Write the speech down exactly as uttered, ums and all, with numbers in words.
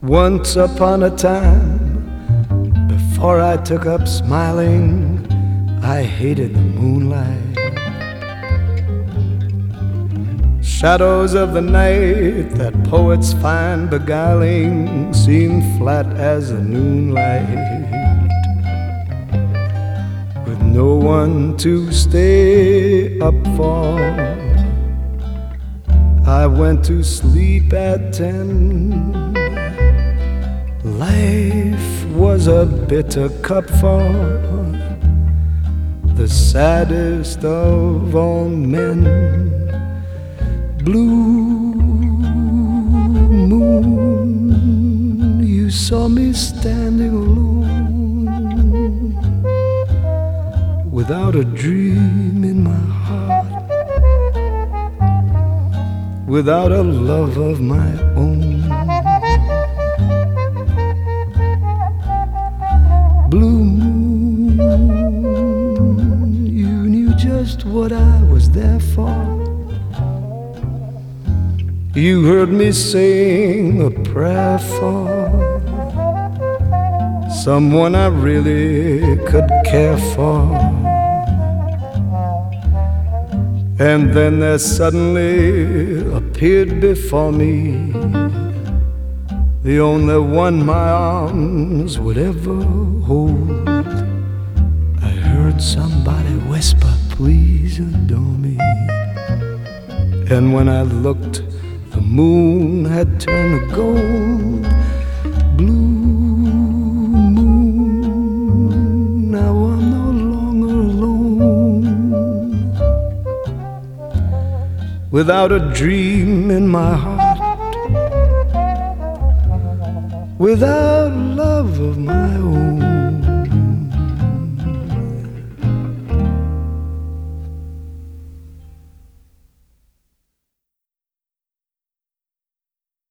Once upon a time, before I took up smiling, I hated the moonlight. Shadows of the night that poets find beguiling seem flat as the noonlight. With no one to stay up for, I went to sleep at ten. Life was a bitter cup for the saddest of all men. Blue moon, you saw me standing alone, without a dream in my heart, without a love of my own. Blue moon, you knew just what I was there for. You heard me sing a prayer for someone I really could care for. And then there suddenly appeared before me the only one my arms would ever hold. I heard somebody whisper, please adore me. And when I looked, the moon had turned to gold. Blue moon, now I'm no longer alone, without a dream in my heart, without love of my own.